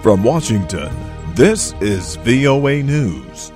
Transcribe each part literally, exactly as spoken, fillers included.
From Washington, this is V O A News.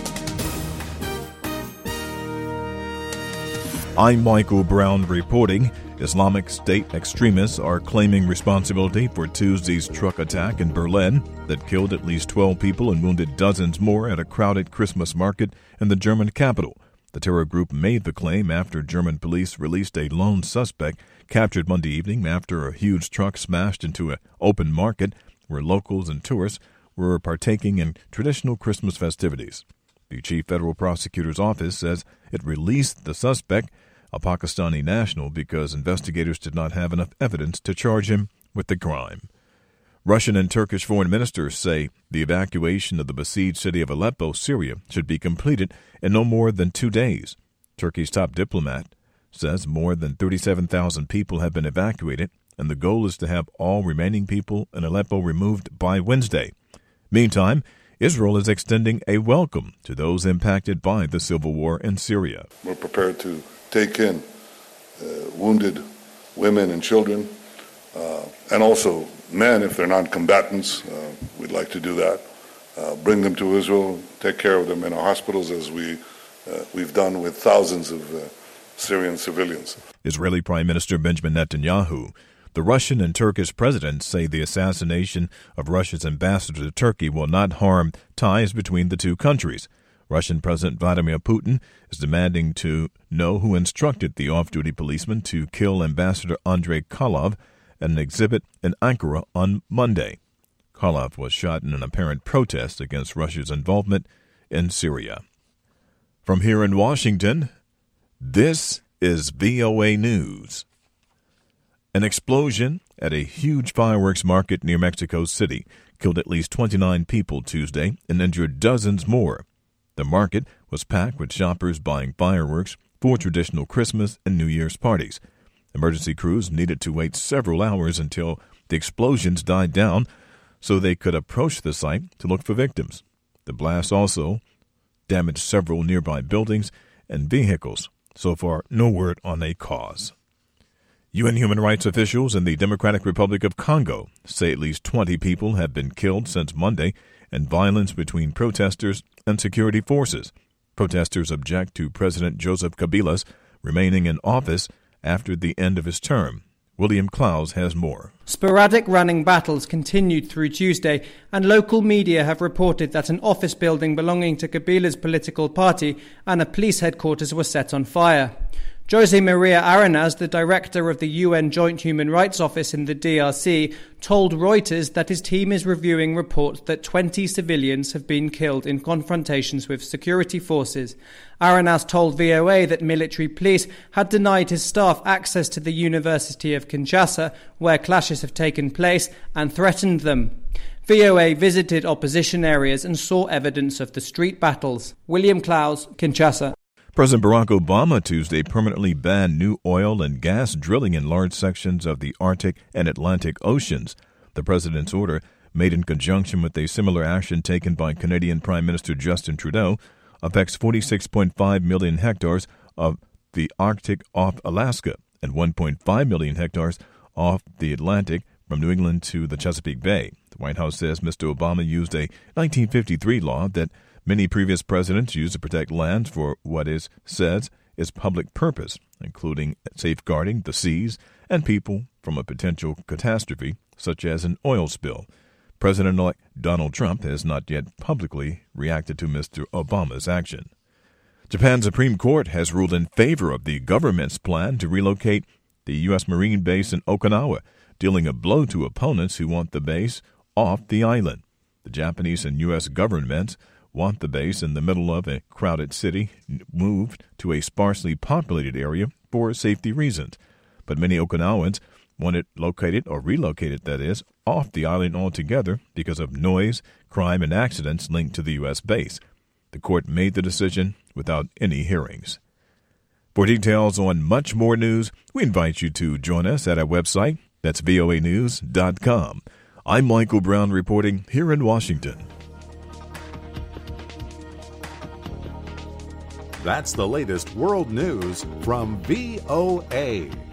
I'm Michael Brown reporting. Islamic State extremists are claiming responsibility for Tuesday's truck attack in Berlin that killed at least twelve people and wounded dozens more at a crowded Christmas market in the German capital. The terror group made the claim after German police released a lone suspect captured Monday evening after a huge truck smashed into an open market where locals and tourists were partaking in traditional Christmas festivities. The chief federal prosecutor's office says it released the suspect, a Pakistani national, because investigators did not have enough evidence to charge him with the crime. Russian and Turkish foreign ministers say the evacuation of the besieged city of Aleppo, Syria, should be completed in no more than two days. Turkey's top diplomat says more than thirty-seven thousand people have been evacuated, and the goal is to have all remaining people in Aleppo removed by Wednesday. Meantime, Israel is extending a welcome to those impacted by the civil war in Syria. We're prepared to take in uh, wounded women and children, uh, and also men if they're non-combatants. Uh, we'd like to do that. Uh, bring them to Israel, take care of them in our hospitals as we, uh, we've done with thousands of uh, Syrian civilians. Israeli Prime Minister Benjamin Netanyahu. The Russian and Turkish presidents say the assassination of Russia's ambassador to Turkey will not harm ties between the two countries. Russian President Vladimir Putin is demanding to know who instructed the off-duty policeman to kill Ambassador Andrei Karlov at an exhibit in Ankara on Monday. Karlov was shot in an apparent protest against Russia's involvement in Syria. From here in Washington, this is V O A News. An explosion at a huge fireworks market near Mexico City killed at least twenty-nine people Tuesday and injured dozens more. The market was packed with shoppers buying fireworks for traditional Christmas and New Year's parties. Emergency crews needed to wait several hours until the explosions died down so they could approach the site to look for victims. The blast also damaged several nearby buildings and vehicles. So far, no word on a cause. U N human rights officials in the Democratic Republic of Congo say at least twenty people have been killed since Monday in violence between protesters and security forces. Protesters object to President Joseph Kabila's remaining in office after the end of his term. William Klaus has more. Sporadic running battles continued through Tuesday, and local media have reported that an office building belonging to Kabila's political party and a police headquarters were set on fire. Jose Maria Arenas, the director of the U N Joint Human Rights Office in the D R C, told Reuters that his team is reviewing reports that twenty civilians have been killed in confrontations with security forces. Arenas told V O A that military police had denied his staff access to the University of Kinshasa, where clashes have taken place, and threatened them. V O A visited opposition areas and saw evidence of the street battles. William Klaus, Kinshasa. President Barack Obama Tuesday permanently banned new oil and gas drilling in large sections of the Arctic and Atlantic Oceans. The president's order, made in conjunction with a similar action taken by Canadian Prime Minister Justin Trudeau, affects forty-six point five million hectares of the Arctic off Alaska and one point five million hectares off the Atlantic from New England to the Chesapeake Bay. The White House says Mister Obama used a nineteen fifty-three law that many previous presidents used to protect land for what is said is public purpose, including safeguarding the seas and people from a potential catastrophe, such as an oil spill. President-elect Donald Trump has not yet publicly reacted to Mister Obama's action. Japan's Supreme Court has ruled in favor of the government's plan to relocate the U S Marine base in Okinawa, dealing a blow to opponents who want the base off the island. The Japanese and U S governments want the base in the middle of a crowded city moved to a sparsely populated area for safety reasons. But many Okinawans want it located, or relocated that is, off the island altogether because of noise, crime, and accidents linked to the U S base. The court made the decision without any hearings. For details on much more news, we invite you to join us at our website. That's V O A news dot com. I'm Michael Brown reporting here in Washington. That's the latest world news from V O A.